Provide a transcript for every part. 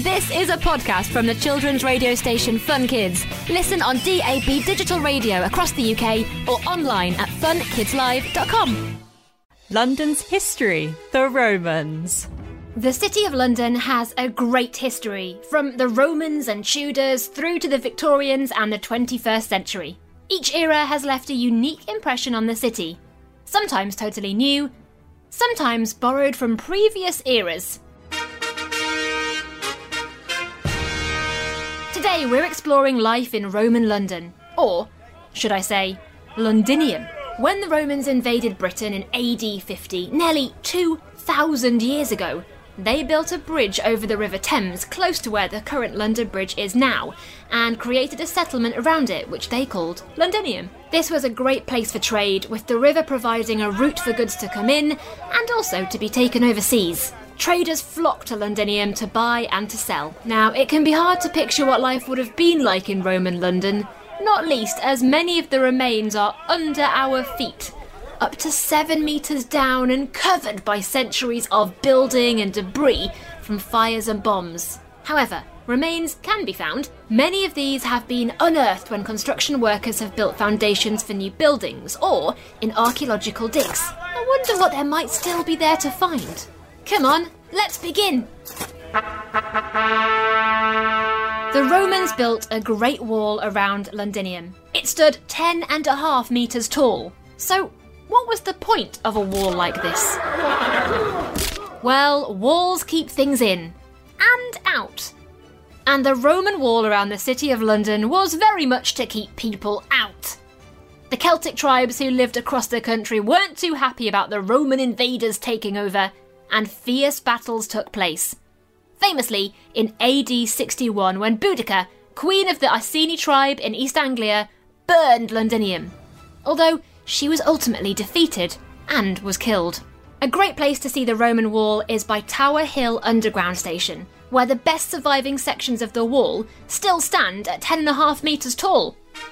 This is a podcast from the children's radio station Fun Kids. Listen on DAB digital radio across the UK or online at funkidslive.com. London's history, the Romans. The City of London has a great history, from the Romans and Tudors through to the Victorians and the 21st century. Each era has left a unique impression on the city, sometimes totally new, sometimes borrowed from previous eras. Today we're exploring life in Roman London, or should I say, Londinium. When the Romans invaded Britain in AD 50, nearly 2,000 years ago, they built a bridge over the River Thames close to where the current London Bridge is now, and created a settlement around it which they called Londinium. This was a great place for trade, with the river providing a route for goods to come in and also to be taken overseas. Traders flocked to Londinium to buy and to sell. Now, it can be hard to picture what life would have been like in Roman London, not least as many of the remains are under our feet, up to 7 metres down and covered by centuries of building and debris from fires and bombs. However, remains can be found. Many of these have been unearthed when construction workers have built foundations for new buildings or in archaeological digs. I wonder what there might still be there to find. Come on, let's begin! The Romans built a great wall around Londinium. It stood 10.5 metres tall. So, what was the point of a wall like this? Well, walls keep things in and out. And the Roman wall around the City of London was very much to keep people out. The Celtic tribes who lived across the country weren't too happy about the Roman invaders taking over, and fierce battles took place. Famously, in AD 61, when Boudica, queen of the Iceni tribe in East Anglia, burned Londinium, although she was ultimately defeated and was killed. A great place to see the Roman wall is by Tower Hill Underground Station, where the best surviving sections of the wall still stand at 10.5 metres tall.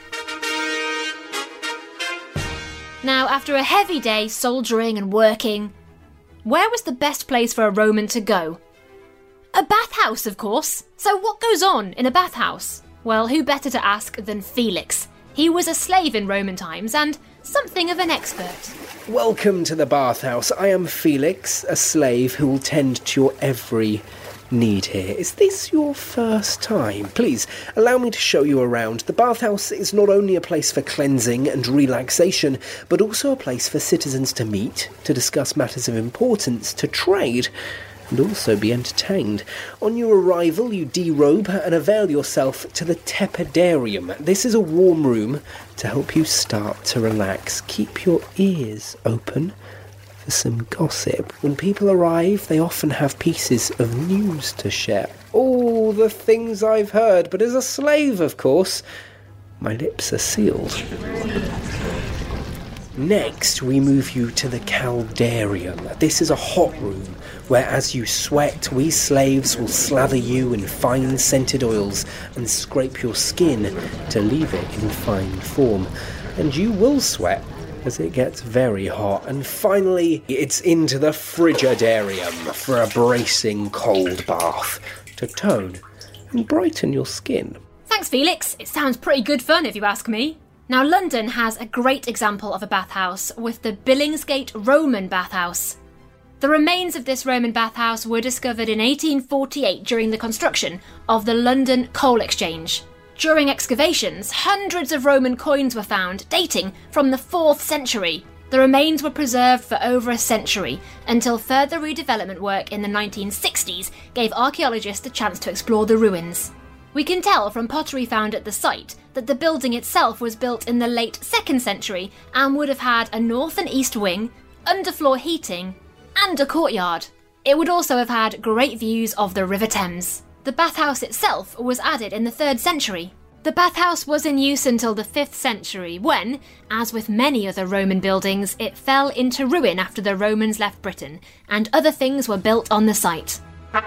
Now, after a heavy day soldiering and working, where was the best place for a Roman to go? A bathhouse, of course. So what goes on in a bathhouse? Well, who better to ask than Felix? He was a slave in Roman times and something of an expert. Welcome to the bathhouse. I am Felix, a slave who will tend to your every need here. Is this your first time? Please, allow me to show you around. The bathhouse is not only a place for cleansing and relaxation, but also a place for citizens to meet, to discuss matters of importance, to trade, and also be entertained. On your arrival, you derobe and avail yourself to the tepidarium. This is a warm room to help you start to relax. Keep your ears open for some gossip. When people arrive, they often have pieces of news to share. All the things I've heard, but as a slave, of course, my lips are sealed. Next, we move you to the caldarium. This is a hot room where, as you sweat, we slaves will slather you in fine scented oils and scrape your skin to leave it in fine form. And you will sweat as it gets very hot. And finally, it's into the frigidarium for a bracing cold bath to tone and brighten your skin. Thanks, Felix. It sounds pretty good fun if you ask me. Now, London has a great example of a bathhouse with the Billingsgate Roman bathhouse. The remains of this Roman bathhouse were discovered in 1848 during the construction of the London Coal Exchange. During excavations, hundreds of Roman coins were found, dating from the 4th century. The remains were preserved for over a century, until further redevelopment work in the 1960s gave archaeologists a chance to explore the ruins. We can tell from pottery found at the site that the building itself was built in the late 2nd century and would have had a north and east wing, underfloor heating, and a courtyard. It would also have had great views of the River Thames. The bathhouse itself was added in the 3rd century. The bathhouse was in use until the 5th century when, as with many other Roman buildings, it fell into ruin after the Romans left Britain, and other things were built on the site.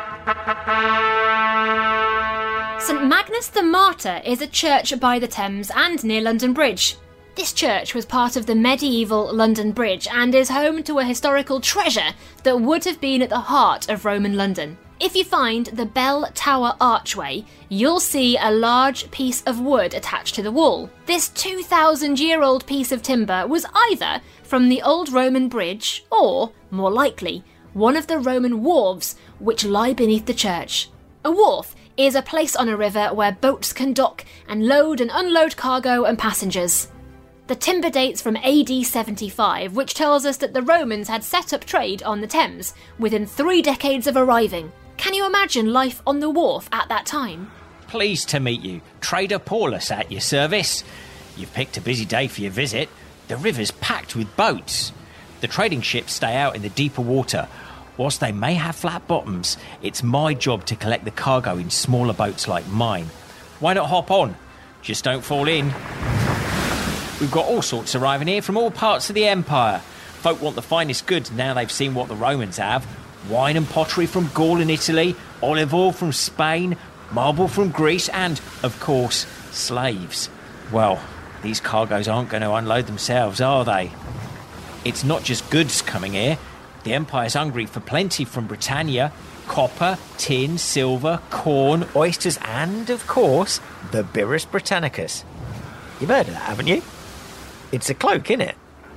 St Magnus the Martyr is a church by the Thames and near London Bridge. This church was part of the medieval London Bridge and is home to a historical treasure that would have been at the heart of Roman London. If you find the bell tower archway, you'll see a large piece of wood attached to the wall. This 2,000-year-old piece of timber was either from the old Roman bridge or, more likely, one of the Roman wharves which lie beneath the church. A wharf is a place on a river where boats can dock and load and unload cargo and passengers. The timber dates from AD 75, which tells us that the Romans had set up trade on the Thames within 3 decades of arriving. Can you imagine life on the wharf at that time? Pleased to meet you. Trader Paulus at your service. You've picked a busy day for your visit. The river's packed with boats. The trading ships stay out in the deeper water. Whilst they may have flat bottoms, it's my job to collect the cargo in smaller boats like mine. Why not hop on? Just don't fall in. We've got all sorts arriving here from all parts of the empire. Folk want the finest goods now they've seen what the Romans have. Wine and pottery from Gaul and Italy, olive oil from Spain, marble from Greece, and, of course, slaves. Well, these cargoes aren't going to unload themselves, are they? It's not just goods coming here. The Empire's hungry for plenty from Britannia. Copper, tin, silver, corn, oysters, and, of course, the Birrus Britannicus. You've heard of that, haven't you? It's a cloak, innit?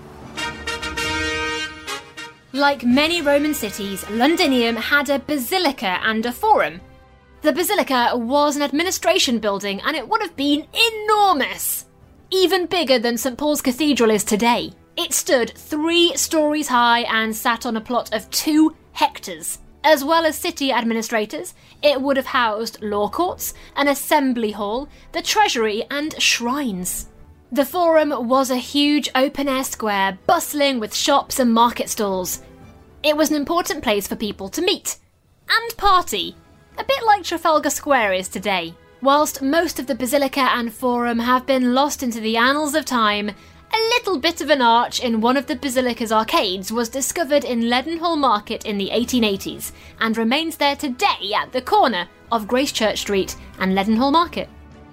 Like many Roman cities, Londinium had a basilica and a forum. The basilica was an administration building and it would have been enormous, even bigger than St Paul's Cathedral is today. It stood 3 stories high and sat on a plot of 2 hectares. As well as city administrators, it would have housed law courts, an assembly hall, the treasury and shrines. The Forum was a huge open-air square bustling with shops and market stalls. It was an important place for people to meet and party, a bit like Trafalgar Square is today. Whilst most of the Basilica and Forum have been lost into the annals of time, a little bit of an arch in one of the Basilica's arcades was discovered in Leadenhall Market in the 1880s and remains there today at the corner of Gracechurch Street and Leadenhall Market.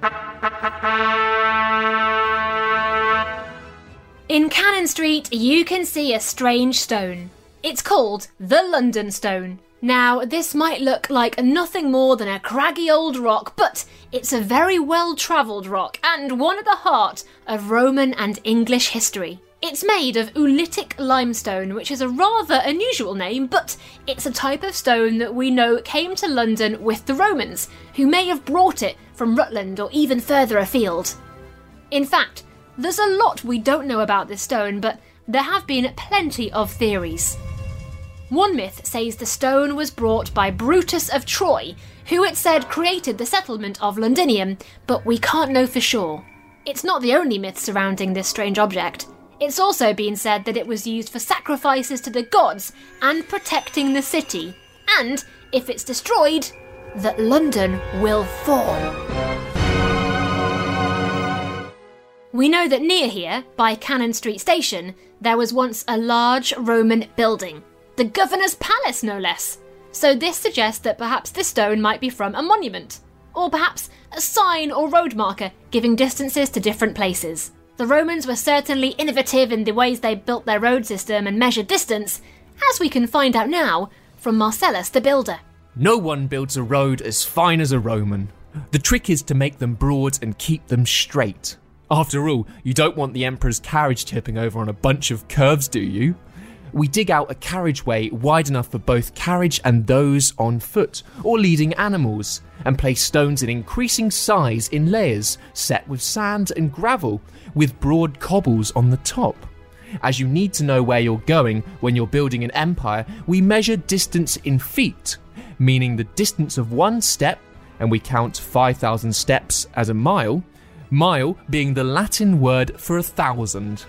In Cannon Street, you can see a strange stone. It's called the London Stone. Now, this might look like nothing more than a craggy old rock, but it's a very well-travelled rock and one at the heart of Roman and English history. It's made of oolitic limestone, which is a rather unusual name, but it's a type of stone that we know came to London with the Romans, who may have brought it from Rutland or even further afield. In fact, there's a lot we don't know about this stone, but there have been plenty of theories. One myth says the stone was brought by Brutus of Troy, who it said created the settlement of Londinium, but we can't know for sure. It's not the only myth surrounding this strange object. It's also been said that it was used for sacrifices to the gods and protecting the city, and, if it's destroyed, that London will fall. We know that near here, by Cannon Street Station, there was once a large Roman building. The Governor's Palace, no less. So this suggests that perhaps this stone might be from a monument. Or perhaps a sign or road marker giving distances to different places. The Romans were certainly innovative in the ways they built their road system and measured distance, as we can find out now from Marcellus the Builder. No one builds a road as fine as a Roman. The trick is to make them broad and keep them straight. After all, you don't want the emperor's carriage tipping over on a bunch of curves, do you? We dig out a carriageway wide enough for both carriage and those on foot, or leading animals, and place stones in increasing size in layers, set with sand and gravel, with broad cobbles on the top. As you need to know where you're going when you're building an empire, we measure distance in feet, meaning the distance of one step, and we count 5,000 steps as a mile being the Latin word for 1,000.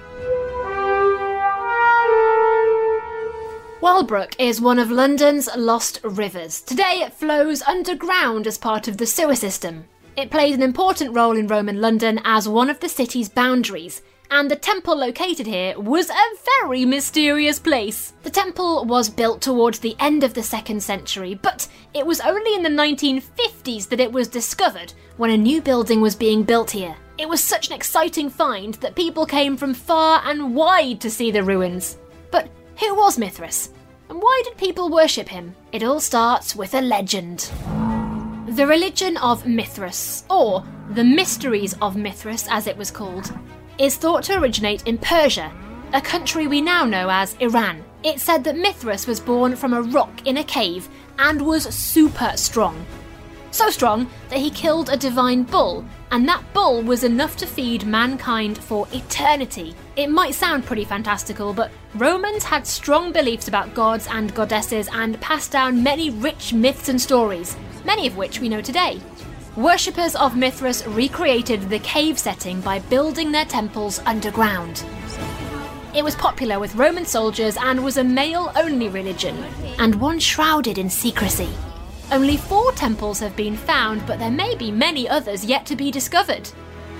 Walbrook is one of London's lost rivers. Today it flows underground as part of the sewer system. It played an important role in Roman London as one of the city's boundaries, and the temple located here was a very mysterious place. The temple was built towards the end of the 2nd century, but it was only in the 1950s that it was discovered when a new building was being built here. It was such an exciting find that people came from far and wide to see the ruins. But who was Mithras? And why did people worship him? It all starts with a legend. The religion of Mithras, or the Mysteries of Mithras as it was called, is thought to originate in Persia, a country we now know as Iran. It's said that Mithras was born from a rock in a cave and was super strong. So strong that he killed a divine bull, and that bull was enough to feed mankind for eternity. It might sound pretty fantastical, but Romans had strong beliefs about gods and goddesses and passed down many rich myths and stories, many of which we know today. Worshippers of Mithras recreated the cave setting by building their temples underground. It was popular with Roman soldiers and was a male-only religion, and one shrouded in secrecy. Only 4 temples have been found, but there may be many others yet to be discovered.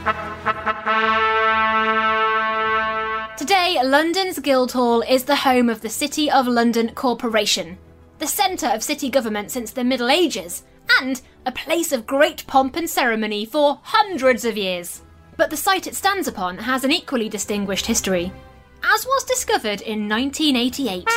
Today, London's Guildhall is the home of the City of London Corporation, the centre of city government since the Middle Ages, and a place of great pomp and ceremony for hundreds of years. But the site it stands upon has an equally distinguished history, as was discovered in 1988.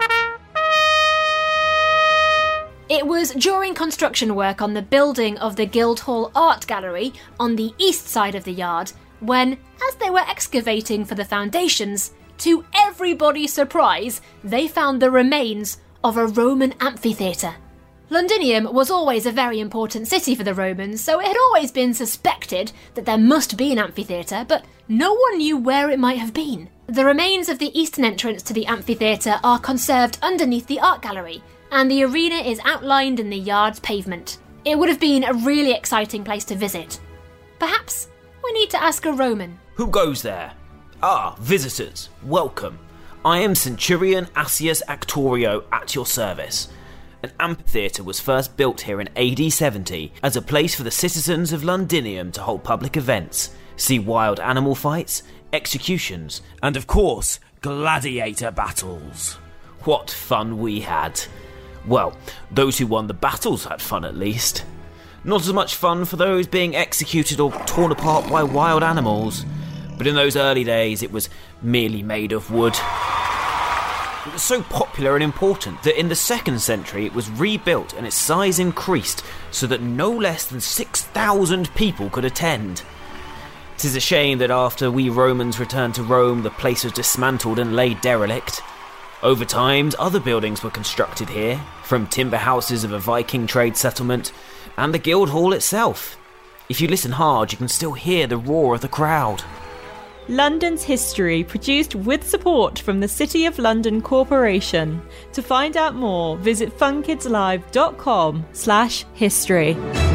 It was during construction work on the building of the Guildhall Art Gallery on the east side of the yard when, as they were excavating for the foundations, to everybody's surprise, they found the remains of a Roman amphitheatre. Londinium was always a very important city for the Romans, so it had always been suspected that there must be an amphitheatre, but no one knew where it might have been. The remains of the eastern entrance to the amphitheatre are conserved underneath the art gallery, and the arena is outlined in the yard's pavement. It would have been a really exciting place to visit. Perhaps we need to ask a Roman. Who goes there? Ah, visitors, welcome. I am Centurion Accius Actorio at your service. An amphitheatre was first built here in AD 70 as a place for the citizens of Londinium to hold public events, see wild animal fights, executions, and of course, gladiator battles. What fun we had. Well, those who won the battles had fun at least. Not as much fun for those being executed or torn apart by wild animals, but in those early days it was merely made of wood. It was so popular and important that in the 2nd century it was rebuilt and its size increased so that no less than 6,000 people could attend. It is a shame that after we Romans returned to Rome the place was dismantled and laid derelict. Over time, other buildings were constructed here, from timber houses of a Viking trade settlement, and the Guildhall itself. If you listen hard, you can still hear the roar of the crowd. London's history, produced with support from the City of London Corporation. To find out more, visit funkidslive.com/history.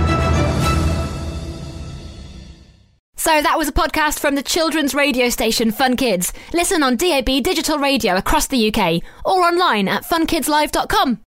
So that was a podcast from the children's radio station Fun Kids. Listen on DAB digital radio across the UK or online at funkidslive.com.